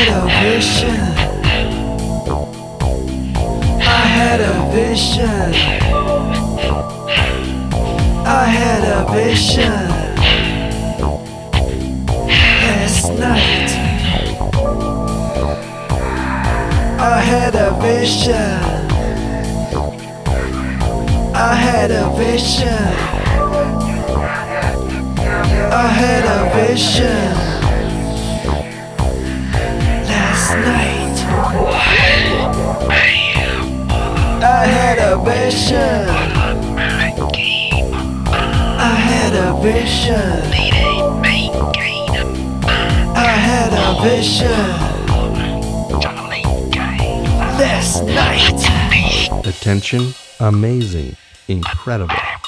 had a vision. I had a vision. I had a vision last night. I had a vision. I had a vision. I had a vision last night. I had a vision. I had a vision. I had a vision last night. Attention, amazing, incredible.